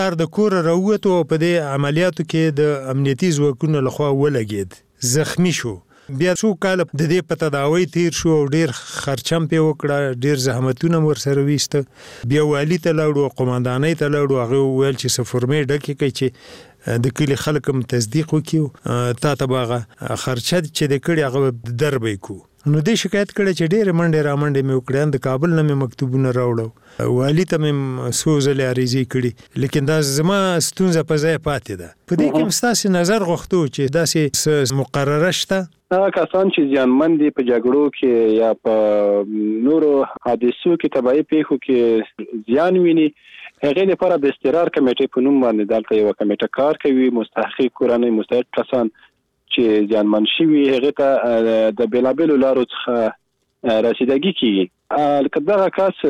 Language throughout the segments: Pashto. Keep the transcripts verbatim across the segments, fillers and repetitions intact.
د کور راووتو او په دې عملیاتو کې د امنیتي ځواکونو لخوا ولګید، زخمی شو. بیا څو کاله د دې په تداوی تیر شو او ډیر خرچم پې وکړه، ډیر زحمتونه ورسره ویسته. بیا والي ته لاړو، قمندانۍ ته لاړو، هغې وویل چې څه فورمې ډکې کړئ چې د کلي خلک هم تصدیق وکړي، تا ته به هغه خرچه چې د کړي هغه به در به یې کړو. نو دې شکایت کړی چې ډېرې منډې را منډې مې وکړې، د کابل نه مې مکتوبونه راوړو، والي ته مې څو ځلې عریضې کړي، لیکن دا زما ستونزه په ځای پاتې ده. په دې کې هم ستاسې نظر غوښتو چې داسې څه مقرره شته؟ هغه کسان چې زیانمن دي په جګړو کې یا په نورو حادثو کې، تباهي پیښو کې زیان ویني، هغې لپاره د استقرار کمیټې په نوم باندې دلته یوه کمیټه کار کوي. مستحق کورنۍ، مستحق کسان چې زیانمن شوي، هغې ته د بېلابېلو لارو څخه رسیدګي کېږي. که دغه کس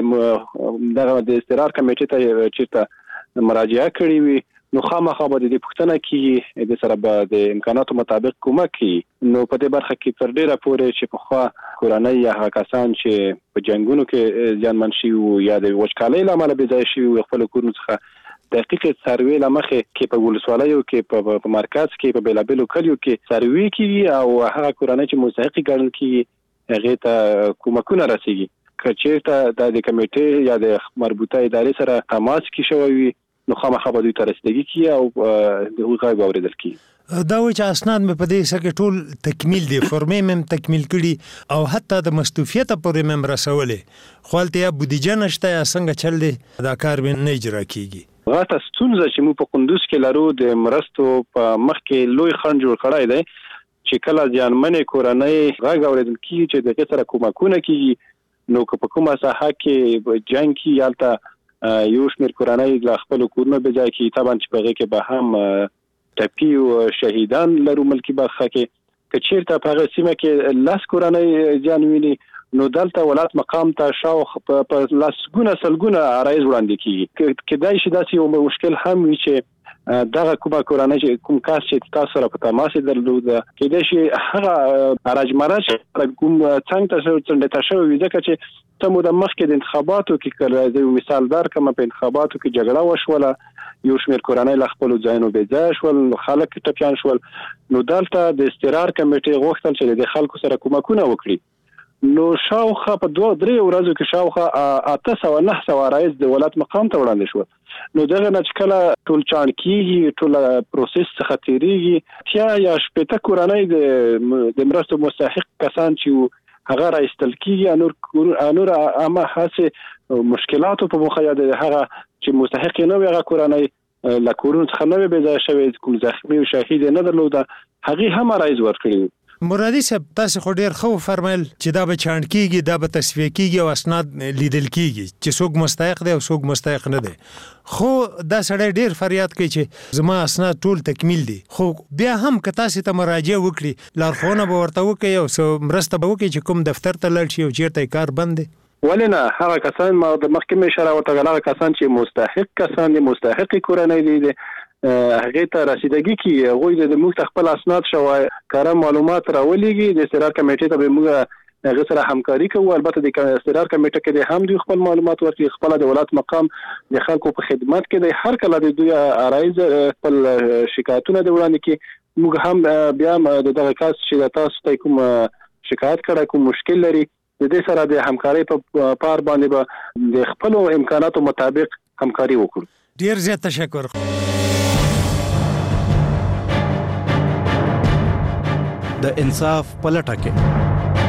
د دغه د استقرار کمیټې ته چېرته مراجعه کړې وي، نو خامخا به د دې پوښتنه کېږي، د سره به د امکاناتو مطابق کومک کېږي. نو په دې برخه کې تر ډېره پورې چې پخوا کورنۍ یا هغه کسان چې په جنګونو کې زیانمن شوي وو یا د وچکالۍ له امله بې ځایه شوي وو، خپلو کورونو څخه دقیقې څاروي له مخې کې په ولسوالیو کې، په مرکز کې، په بېلابېلو کلیو کې څاروي کېږي او هغه کورنۍ چې مستحقې ګڼل کېږي هغې ته کومکونه رسېږي. که چېرته دا د کمیټې یا د مربوطه ادارې سره تماس کې شوی وي، نو خامخا به دوی ته رسیدګي کېږي او د هغوی غږ به اورېدل کېږي. دا وایي چې اسناد مې په دې حصه کې ټول تکمیل دي، فورمې مې هم تکمیل کړي او حتی د مستوفیته پورې مې هم رسولې، خو هلته یا بودیجه نشته یا څنګه چل دی، دا کار مې نه اجرا کېږي. غټه ستونزه چې موږ په کندوز کې لرو، د مرستو په مخ کې لوی خنډ جوړ کړی دی چې کله زیانمنې کورنۍ غږ اورېدل کېږي چې د هغې سره کومکونه کېږي، نو که په کومه ساحه کې جنګ کېږي، هلته یو شمېر کورنۍ له خپلو کورونو بې ځای کېږي. طبعا چې په هغې کې به هم ټپي او شهیدان لرو ملکي برخه کې. که چېرته په هغه سیمه کې لس کورنۍ زیان ویني، نو دلته ولایت مقام ته شاوخوا په لسګونه سلګونه عرایض وړاندې کېږي. کېدای شي داسې یو مشکل هم وي چې دغه کومه کورنۍ چې کوم کس چې تاسو سره په تماس یې درلوده، کېدای شي هغه رج مرج کوم څنګ ته څنډې شوی وي، ځکه چې ته مو د مخکې د انتخاباتو کې، کله زه یو مثال درکړم، په انتخاباتو کې جګړه وشوله، یو شمېر کورنۍ له خپلو ځایونو بې ځایه شول، خلک ټپیان شول. نو دلته د استقرار کمیټې غوښتل چې د خلکو سره کومکونه وکړي. نو شاوخوا په دوه درې ورځو کې شاوخوا اته سوه نه سوه عرایض د ولایت مقام ته وړاندې شول. نو دغه نه چې کله ټول چاڼ کېږي، ټوله پروسس څخه تېرېږي، اتیا یا شپېته کورنۍ د مرستو مستحق کسان چې هغه راایستل کېږي، نور عامه هسې مشکلاتو په موخه یا د هغه چې مستحق یې نه وي، هغه کورنۍ له کورونو څخه نه وي بې ځایه شوې، کوم زخمي او شهید یې نه درلوده، هغې هم عرایض ورکړي وو. مرادي صاحب، تاسې خو ډېر ښه وفرمیل چې دا به چاڼ کېږي، دا به تصفیه کېږي او اسناد لیدل کېږي چې څوک مستحق دی او څوک مستحق نه دی. خو دا سړی ډېر فریاد کوي چې زما اسناد ټول تکمیل دي، خو بیا هم که تاسې ته مراجعه وکړي، لارښوونه به ورته وکړي او څه مرسته به وکړي چې کوم دفتر ته لاړ شي او چېرته یې کار بند دی؟ ولې نه، هغه کسان ما د مخکې مې اشاره ورته کړه، هغه کسان چې مستحق کسان دي، مستحقې کورنۍ دي، هغې ته رسیدګي کېږي. هغوی د موږ ته خپل اسناد شوی کاره معلومات راولېږي، د استقرار کمیټې ته به موږ هغې سره همکاري کوو. البته د استقرار کمیټه کې دی هم دوی خپل معلومات ورکړي، خپله د ولایت مقام د خلکو په خدمت کې دی، هر کله د دوی عرایض خپل شکایتونه د وړاندې کړي، موږ هم بیا د دغه کس چې تاسو ته کوم شکایت کړی، کوم مشکل لري، د دې سره د همکارۍ په پار باندې به د خپلو امکاناتو مطابق همکاري وکړو. ډېر زیات تشکر. د انصاف په لټه کې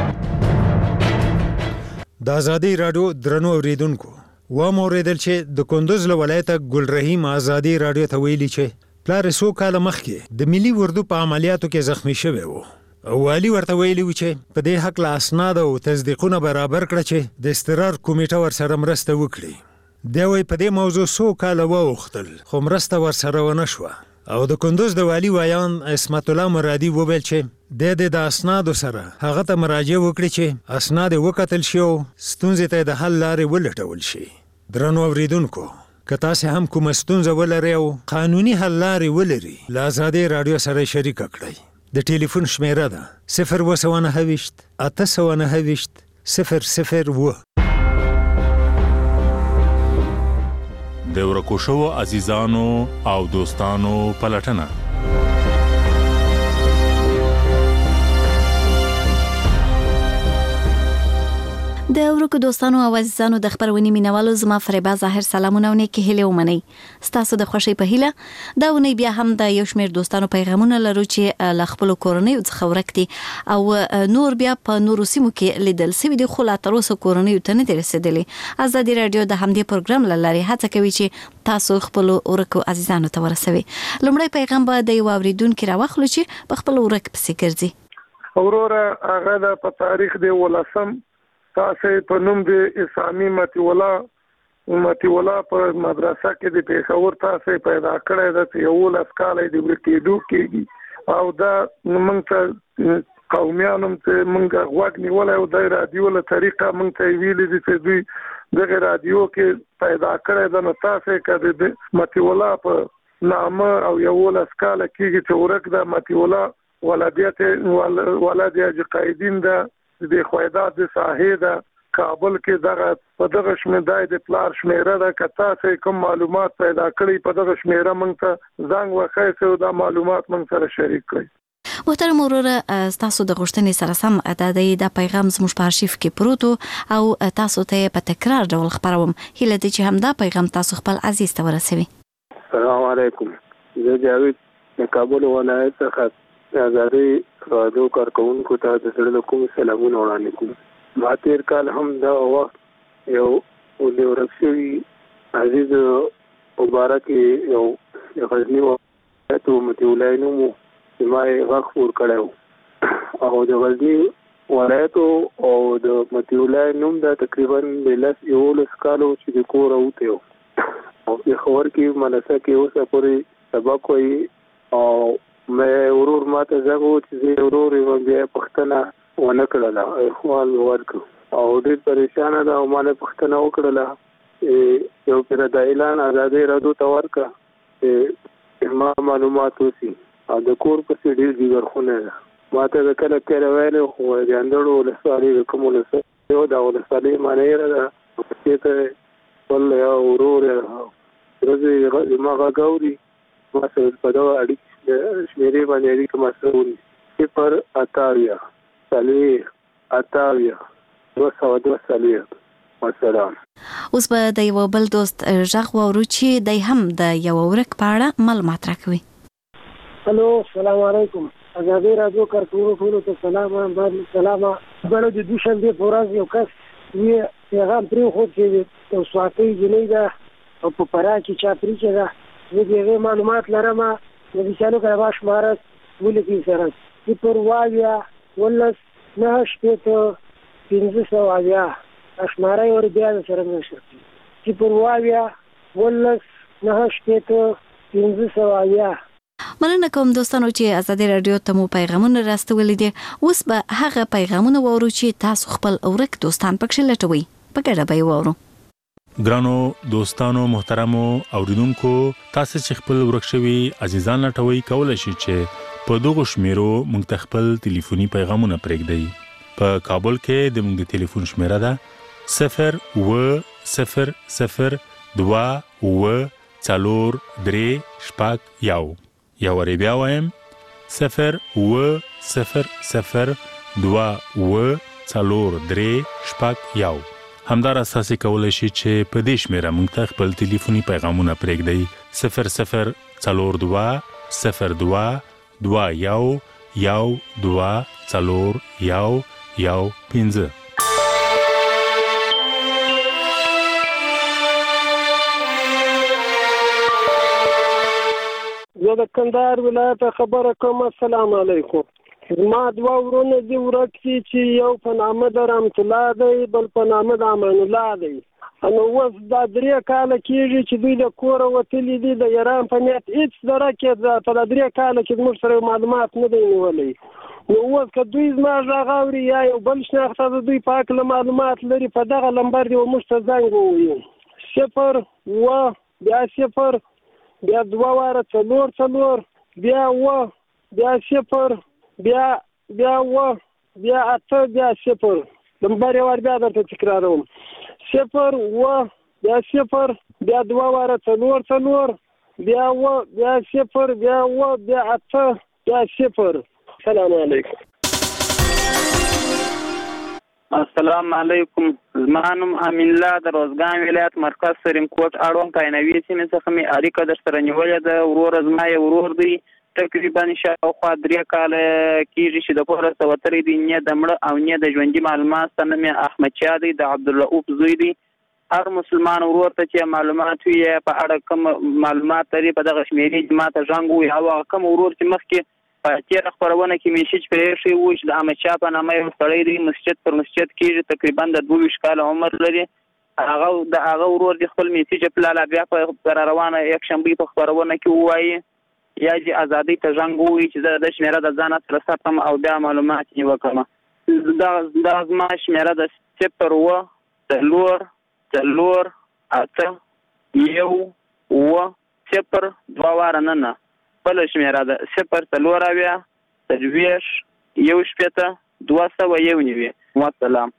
د ازادي راډیو درنو اوریدونکو، ومو اورېدل چې د کندوز له ولایته ګل رحیم ازادي راډیو ته ویلي چې پلار یې څو کاله مخکې د ملي اردو په عملیاتو کې زخمی شوی و او والي ورته ویلي و چې په دې هکله اسناد او تصدیقونه برابر کړه چې د استقرار کمیټه ورسره مرسته وکړي. دی وایي په دې موضوع څو کاله واوښتل خو مرسته ورسره ونه شوه او د کندوز د والي ویان عصمت الله مرادي وویل چې د د اسنادو سره هغه ته مراجعه وکړي چې اسناد وکتل شي او ستونزې ته د حل لارې ولټول شي. درنو اوریدونکو، که تاسې هم کومه ستونزه ولرئ او قانوني حل لارې ولري، له ازادي راډیو سره شریکه کړئ. د ټلیفون شمیره ده صفر اوه سوه نهه ویشت اته سوه نهه ویشت صفر صفر اوه. د ورکو شوو عزیزانو او دوستانو پلټنه. د ورکو دوستانو او عزیزانو د خبرونې مینوالو زما فریبا ظاهر سلامونه او نیکی هیله ومني. ستاسو د خوشی په هیله دا ونی بیا هم د یو شمیر دوستانو پیغامونه لرو چې ل خپل کورنۍ څخه ورکتي او نور بیا په نورو سیمو کې لیدل سوي دي، خو لا تر اوسه کورنۍ ته نه رسیدلي. ازادي رادیو د همدې پروګرام لاري هڅه کوي چې تاسو خپل ورکو عزیزانو ته ورسوي. لومړی پیغام به د یو اوریدونکو راوخلو چې په خپل ورک پسې ګرځي. اورورا هغه د په تاریخ دی ولسم تاسو په نوم د اسامي متي ولا متي ولا په مدرسه کې د پیښور تاسو پیدا کړی د یو لسکاله د ورکېدو کېږي او دا موږ ته قومیانو ته موږ غوږ نیولای او د رادیو له طریقه موږ ته ویلي دي چې دوی دغه رادیو کې پیدا کړی د نو تاسو کې د متي ولا په نامه او یو لسکاله کېږي چې ورک د متي ولا ولادت ولادت قائدین د د خویدات د ساحې د کابل کې دغه په دغه شمیدای د پلار شمیره د کتا څخه کوم معلومات پیدا کړي په دغه شمیره موږ ته زنګ وخایسه او دا معلومات موږ سره شریک کړي. محترم وروره تاسو د غوښتنې سره سم د د پیغام زموږ په ارشیف کې پروت او تاسو ته په تکرار ډول خبروم هیله دي چې همدا پیغام تاسو خپل عزیز ته ورسوي. السلام علیکم. زه جاوید د کابل ولایت څخه آزادی رادیو کارکونکو ته د زړه کوم سلامونه وړاندې کوم. ما تیر کال هم دا وخت یو د ورکشوي عزیز مبارک یو غزنی ولایت متي ولایت نومو چې ما یې غږ خپور کړی او د غزنی ولایت او د متي ولایت نوم دا تقریبا د لس یولس کالو چې د کور اوته او د خبر کې مدرسه کې اوسه پورې سبق وایي او مې ورور ماته زغو چې ورور یې بیا پښتنه ونه کړله اخوان ورکو او ډېر پریشان ده او مانه پښتنه وکړله یو پر د اعلان آزادي رادیو ته ورکا ما معلومات وسی او د کور په سي ډېر جګر خونه ده ماته کله کله ویل خو د اندړو له سوالي کوم له یو دا ول سوالي معنی را چې ته ول یو ورور راځي ما غاوري ما سره په دا اړیکه شمیرې باندې اړیکه مسؤل صفر اتاویا صالح اتاویا دو سو دو صالح والسلام. اوس به د یو بل دوست ژغ وورو چې د هم د یو ورک په اړه معلومات راکوي. الو السلام علیکم. آزادی رادیو کارکونکو ته سلام باندې سلام. بل د دوشنبه په ورځ یو کس یې پیغام پرې خو چې او سواتي جنې ده او په پرا کې چا پرې کې ده زه دې معلومات لرم د بشانو کاواش مارس ولې سره چې پر وایا ولس نه شپته پنځه سو اویا اشماره ور بیا سره نشي چې پر وایا ولس نه شپته پنځه سو اویا. مننه کوم دوستانو چې آزادي رادیو ته مو پیغامونه راستولې دي. اوس به هغه پیغامونه وورو چې تاسو خپل اورک دوستان پکښ لټوي په ګډه به وورو. ګرانو دوستانو محترمو اوریدونکو تاسو چې خپل ورکشوي عزیزان لټوي کولای شئ چې په دغه شمیرو موږ ته خپل ټلیفوني پیغامونه پرېږدئ. په کابل کې د موږ د ټلیفون شمیره ده صفر و صفر صفر دوا و څلور درې شپږ یو یا ور بیا وایم صفر و صفر صفر دوا و څلور درې شپږ یو. همدار اساسي کولای شي چې په دې شمیره موږ ته خپل ټلیفوني پیغامونه پرېږدئ صفر صفر څلور دوا صفر دوا دوا یو یو دوا څلور یو یو پنځه. زه د کندهار ولایت خبره کوم. السلام علیکم. ما دوا ورونه دی ورکسي چې یو په نامه د رحمت الله دی بل په نامه د امان الله دی. نو اوس دا درې کاله کېږي چې دوی د کوره وتلي دي د ایران په نیت هېڅ درکې په درې کاله کې زموږ سره معلومات نه دی نیولی. نو اوس که دوی زما غږ اوري یا یو بل شناخته د دوی په هکله معلومات لري په دغه لمبر دی موږ ته زنګ ووایي صفر اوه بیا صفر بیا دوه واره څلور څلور بیا اوه بیا صفر بیا بیا اوه بیا اته بیا صفر لمبر یې ور بیا درته تکراروم صفر اوه بیا صفر بیا دوه واره څلور څلور بیا اوه بیا صفر بیا اوه بیا اته بیا صفر. سلام علیکم. السلام علیکم. زما نوم امین الله د روزګان ولایت مرکز سریم کوټ اړوند کاینوي سیمې څخه مې اړیکه در سره نیولې ده. ورور زما یې ورور دی، تقریبا شاوخوا درې کاله کېږي چې د کوره څه وتلی دی. نه د مړه او نه د ژوندي معلومات ته. نوم یې احمدشاه دی، د عبدالرؤف زوی دی. هر مسلمان ورور ته چې معلومات وي په اړه کوم معلومات لري په دغه شمېرې چې ما ته زنګ ووایي، او هغه کوم ورور چې مخکې په تېره خپرونه کې میسج پرې ایښی و چې د احمدشاه په نامه یو سړی دی، مسجد پر مسجد کېږي، تقریبا د دوه ویشت کاله عمر لري. هغه د هغه ورور د خپل میسج په لاله بیا په را روانه یکشنبې په خپرونه کې ووایي یا چې ازادۍ ته زنګ ووایي چې زه د شمېره د ځانه سره ساتم او بیا معلومات یې وکړم. دا زما شمېره د صفر اوه څلور څلور اته یو اوه صفر دوه واره نه نه بله شمېره ده صفر څلور اویا څلوېښت یو شپېته دوه سوه یو نوي. والسلام.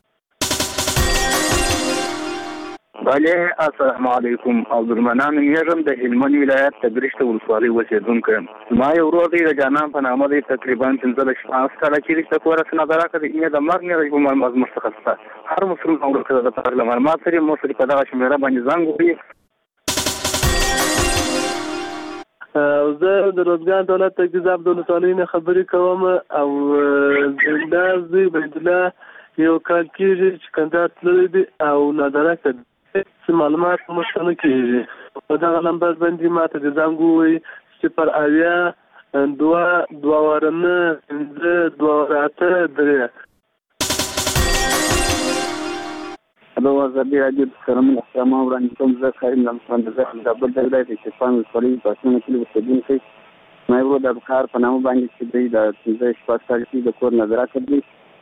بله السلام علیکم. عبدالمنان نومیږم، د هلمند ولایت د ګرشته ولسوالۍ اوسېدونکی یم. زما یو ورور دی د جانان په نامه دی، تقریبا پنځلس شپاړس کاله کېږي چې د کوره څه نظره کړې نه د مرګ نه دی په معلومات موږ څخه شته. هر مسلمان ورور ته د تغیر له معلومات سره موږ سره په دغه شمېره باندې زنګ ووهي. زه د روزګان دولت تجهیز عبدالولسوالۍ نه خبرې کوم او دا زوی بیدالله یو کال کېږي چې کندهار تللی دی او نادرکه څه معلومات موږ ته نه کېږي. په دغه نمبر باندې ما ته د زنګ ووایي صفر اویا دوه دوه واره نه پنځه دوه واره اته درې. هلو ازادي راډیو د سلامونه احترام وړاندې کوم. زه کریم لمسان د زخم د کابل د ولایت شیخان ولسوالۍ په اسمانه کلي اوسېدونکی. زما ورور د ابوخار په نامه باندې چې دی د پنځه شپږ کال کې د کور نظره کړی.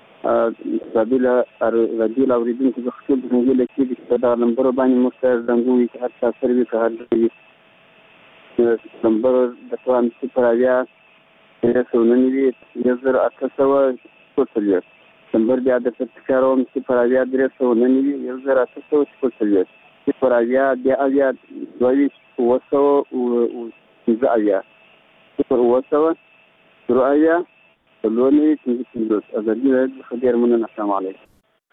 راډیو له اورېدونکو څخه ټول د موبایل کې چې په دغه نمبرو باندې موږ ته زنګ ووایي چې هر چا سره وي که هر ځای وي. نمبر د سوال صفر اویا درې سوه نهه نوي یو زر اته سوه شپږ څلوېښت. نمبر بیا درته تکراروم صفر اویا درې سوه نهه نوي یو زر اته سوه شپږ څلوېښت. صفر اویا بیا اویا دوه ویشت اووه سوه پنځه اویا صفر اووه سوه شروع اویا څلور نوي پنځه پنځوس. ازادي راډیو څخه ډېر مننه. السلام علیکم.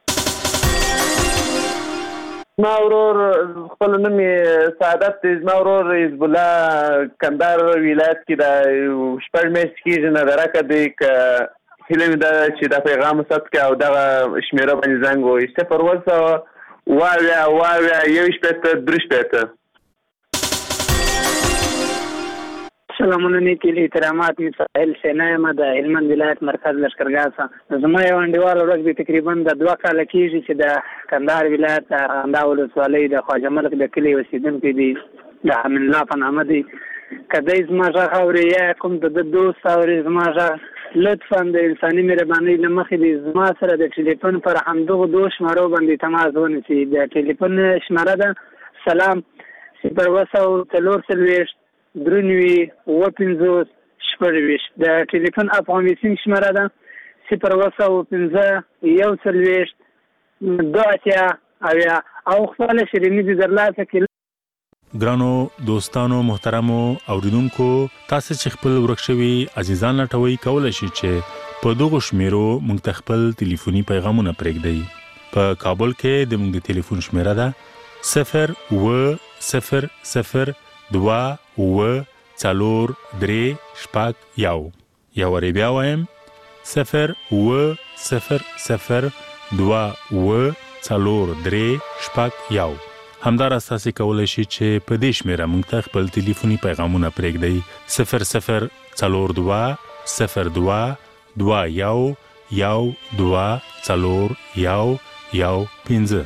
زما ورور خپل نوم یې سعادت دی. زما ورور حزب الله کندهار ولایت کې د شپږ میاشتې کېږي نظرکه دی. که هیله مې ده چې دا پیغام ثبت کړي او دغه شمېره باندې زنګ ووایي صفر اووه سوه اووه اویا اووه اویا یو شپېته درې شپېته. سلامونه نیکي احترامات. مې ساحل سینا یم د هلمند ولایت مرکز لشکرګاه څخه. زما یو انډیوال ورځ دی تقریبا د دوه کاله کېږي چې د کندهار ولایت د ارغنداو ولسوالۍ د خواجه ملک د کلي اوسېدونکی دی، د امین الله په نامه دی. که دی زما غږ اوري یا کوم د ده دوست اوري زما غږ، لطفا د انساني مهربانۍ له مخې دی زما سره د ټلیفون پر همدغو دوه شمارو باندې تماس ونیسي. د ټلیفون شماره ده سلام صفر اووه سوه څلور څلوېښت درې نوي اووه پنځوس شپږ ویشت. د ټلیفون افغان میسنګ شماره ده صفر اووه سوه پنځه یو څلوېښت دوه اتیا اویا او خپله شیریني درلاسه کړي. ګرانو دوستانو محترمو اوریدونکو، تاسو چې خپل ورک شوي عزیزان لټوي کولای شئ چې په دغه شمیرو موږ ته خپل ټلیفوني پیغامونه پرېږدئ. په کابل کې د موږ د ټلیفون شمیره ده صفر اووه صفر صفر دوه اووه څلور درې شپږ یو. یو وارې بیا وایم صفر اووه صفر صفر دوه اووه څلور درې شپږ یو. همداراز تاسو کولای شئ چې په دې شمیره موږ ته خپل ټلیفوني پیغامونه پرېږدئ صفر صفر څلور دوه صفر دوه دوه یو یو دوه څلور یو یو پنځه.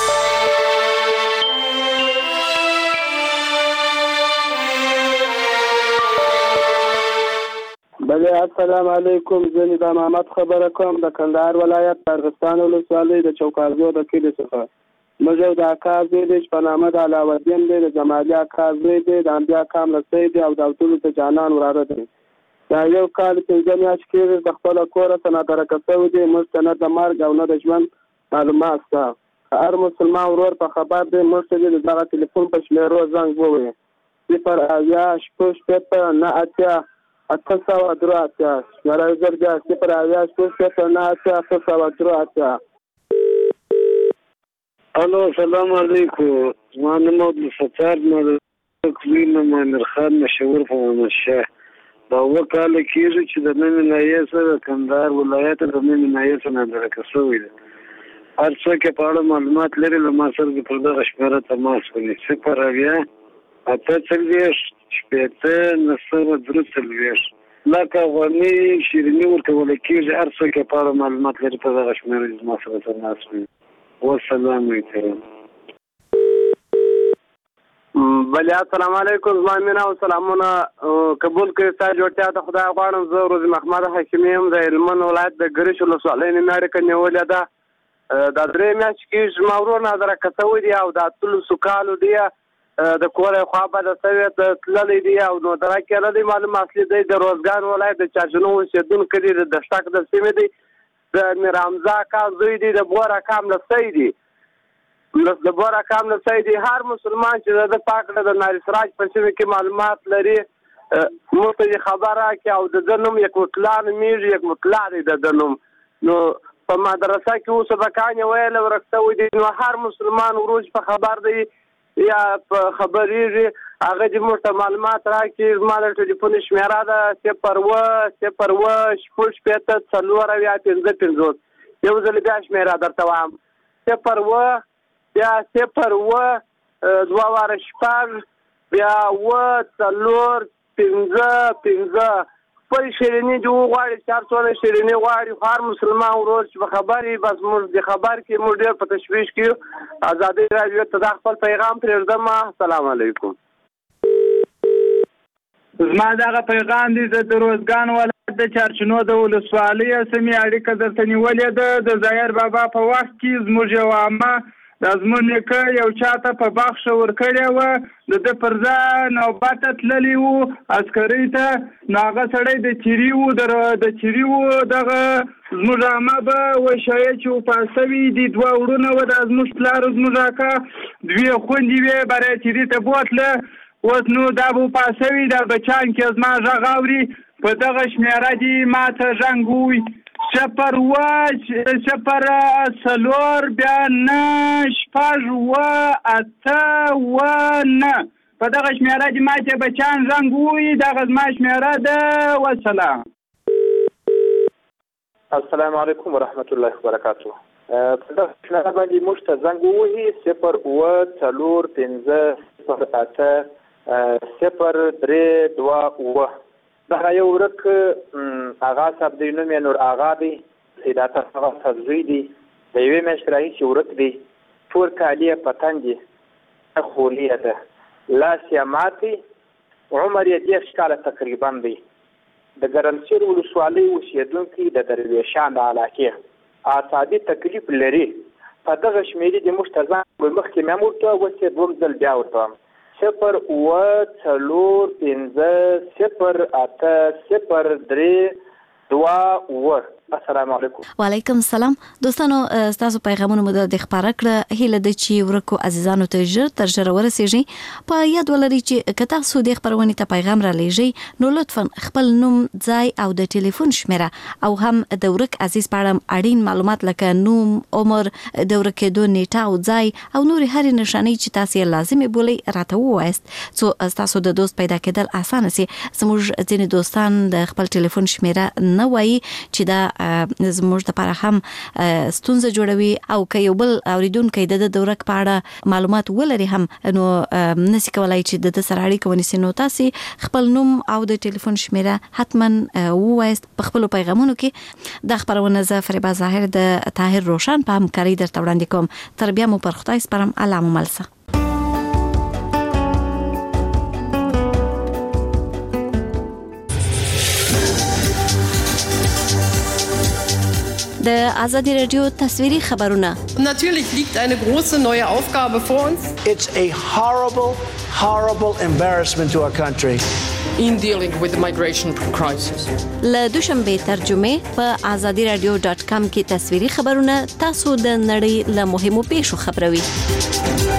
بله السلام علیکم. زه نظام محمد خبره کوم د کندهار ولایت ارغستان ولسوالۍ د چوکازو د کلي څخه. موږ یو د اکا زوی دی چې په نامه د علاوالدین دی، د جمالي اکا زوی دی، د انبیا اکا مرستی دی او د ټولو د جانان وراره دی. دا یو کال پنځه میاشتې کېږي د خپله کوره څه نادرکه شوی دی. موږ ته نه د مرګ او نه د ژوند معلومات شته. هر مسلمان ورور په خبر دی موږ ته د دغه ټلیفون په شمیرو زنګ ووهي صفر اویا شپږ شپېته نه اتیا اته سوه درې اتیا شمېره یې زر بیا صفر اویا شپږ شپېته نه اتیا اته سوه درې اتیا. الو سلام علیکم. زما نوم عبدالستار ملکوي نوم امیر خان مشهور په محمد شاه. دا اووه کاله کېږي چې د نوې ناحیې سره کندهار ولایت د نوې ناحیې سره نادرکه شوی دی. هر څوک یې په اړه معلومات لري له ما سره د پر دغه شمېره تماس ونیسي صفر اویا اته څلوېښت شپېته نه سوه درې څلوېښت لکه افغاني شیریني ورکولی کېږي. هر څوک یې په اړه معلومات لري په دغه شمېره زما سره تماس ونیسي. والسلام علیکم. بله السلام علیکم. زما مینه او سلامونه قبول کړئ. ستا جوړتیا ته خدای غواړم. زه روزي محمد حکیمي یم د هلمند ولایت د ګرش ولسوالۍ نه اړیکه نیولې ده. دا درې میاشتې کېږي زما ورور نادرکه شوی دی او دا اتلسو کالو دی د کور خوا بده شوی تللی دی او نو درکه نه دی معلوم اصلي دی د روزګان ولایت د چارچنو اوسېدونکی دی د دشتاق د سیمې دی د میر حمزه اکا زوی دی د بور اکا ملسی دی د بور اکا ملسی دی. هر مسلمان چې د پاکړه د ناری سراج په سیمه کې معلومات لري موږ ته خبر راکړي او د ده نوم یک مطلع نومیږي یک مطلع دی د ده نوم. نو په مدرسه کې اوس سبقان یې ویل ورک شوی دی نو هر مسلمان وروج په خبر دی یا په خبرېږي هغه دې موږ ته معلومات راکړي. زما د ټلیفون شمېره ده صفر اووه صفر اووه شپږ شپېته څلور اویا پنځه پنځوس. یو ځل بیا شمېره درته وایم صفر اووه بیا صفر اووه دوه واره شپږ بیا اووه څلور پنځه پنځه. خپل شیریني دې وغواړي چې هر څونه شیریني غواړي خو هر مسلمان ورور چې په خبر وي بس موږ د خبر کې موږ ډېر په تشویش کې ازادي راډیو ته دا خپل پیغام پرېږدم. السلام علیکم. زما دغه پیغام دی د روزګان ولایت د چارچنو د ولسوالۍ سیمې اړیکه درته نیولې ده. د ظاهر بابا په وخت کې زموږ یو عامه دا زموږ نیکه یو چاته په بخښه ورکړې وه د ده پر ځای نوبته تللی وو عسکرۍ ته نو هغه سړی د چیري وو د چیري وو دغه زموږ عامه به وشایه چې وفات شوي دي دوه وروڼه وه دا زموږ پلار زموږ اکا دوې خویندې وې برای چیري ته بوتله اوس نو دا به وفات شوي دا بچیان کې زما غږ اوري په دغه شمېره دي ما ته زنګ ووایي صفر اووه صفر څلور بیا نه شپږ اووه اته اووه نه په دغه شمېره دې ما ته بچیان زنګ ووایي دغه زما شمېره ده. والسلام. السلام علیکم ورحمت الله وبرکاتو. په دغه شمېره باندې موږ ته زنګ ووهي صفر اووه څلور پنځه صفر اته صفر درې دوه اووه. دغه یو ورک اغا صاحب دی نوم یې نور اغا دی سیدات اغا صاحب زوی دی د یوې میاشتې راهیسې ورک دی. ټول کالي یې په تن دي خولي یې ده لاس یې ماتې عمر یې دېرش کاله تقریبا دی. د ګرمسیر ولسوالۍ اوسېدونکي د درویشان د علاقې اعصابي تکلیف لري. په دغه شمېرې دې موږ ته ځان مخکې مې هم ورته اوس یې دوم ځل بیا ورته وایم صفر اووه څلور پنځه صفر اته صفر درې دوه اووه. السلام علیکم. وعلیکم السلام. دوستانو تاسو پیغامونه مو د خبره کړه هله د چې ورکو عزیزانو ته ژر تر ژره ورسیږي. په یاد ولرئ چې که تاسو د خبرونې ته پیغام را لېږئ نو لطفا خپل نوم ځای او د ټلیفون شمیره او هم د ورک عزیز په اړه اړین معلومات لکه نوم عمر د ورکېدو نیټه او ځای او نور هرې نښانې چې تاسو یې لازمي بولئ راته ووایاست څو تاسو د دوست پیدا کېدل اسانه سي. زموږ ځینې دوستان د خپل ټلیفون شمیره نه وایي چې دا زموږ لپاره هم ستونزه جوړوي او که یو بل اوریدونکی د د ورک په اړه معلومات ولري هم نو نسی کولای چې د د سره اړیکه ونیسي. نو تاسو خپل نوم او د ټلیفون شمیره حتما ووایاست په خپل پیغامونو کې. د خبرونه ز فریبا ظاهر د طاهر روشن په همکاري درته وړاندې کوم. تر بیا مو پر خدای سپارم. الله مو ملسه. د آزادی رادیو تصویری خبرونه. Natürlich liegt eine große neue Aufgabe vor uns. It's a horrible, horrible embarrassment to our country. In dealing with the migration crisis. له دوشنبه ترجمه په آزادی رادیو ډاټ کام کې تصویری خبرونه تاسو د نړۍ له مهمو پیښو خبروي.